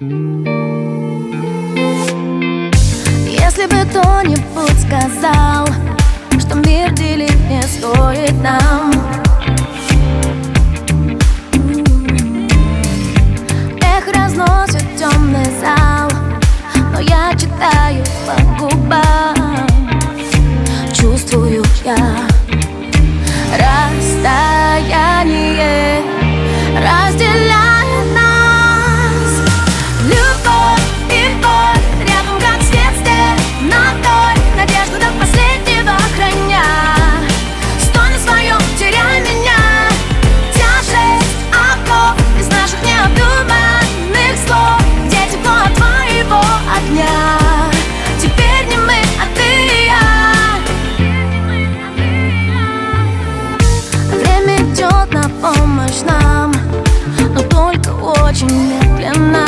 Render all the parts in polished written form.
Если бы кто-нибудь сказал, что мир делить не стоит нам, эх, разносит темный зал, но я читаю по губам, чувствую я расстояние разделяет нас. Любовь и боль рядом, как в детстве, на той надежду до последнего храня. Стой на своем, теряй меня. Тяжесть оков из наших необдуманных слов, где тепло от твоего огня. Теперь не мы, а ты и я. Время идет на помощь нам, но только очень медленно.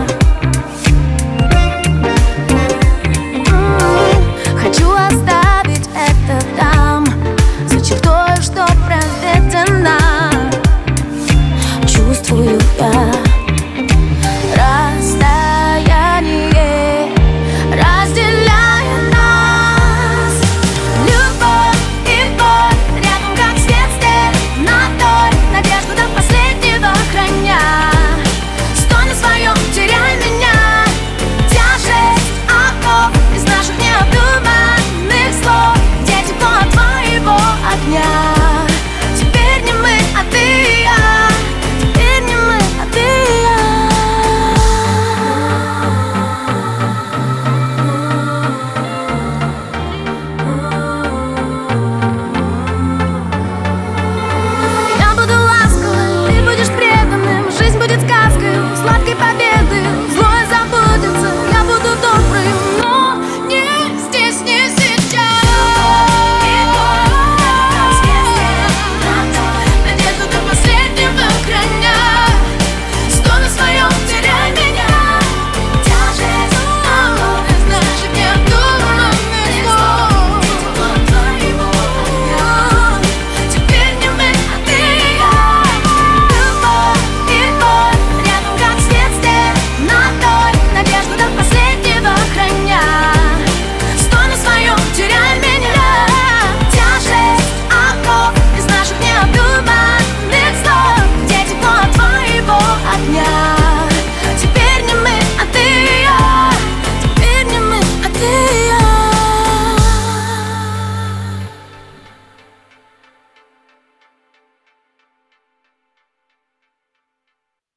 Хочу оставить это там, за чертой, что проведена. Чувствую я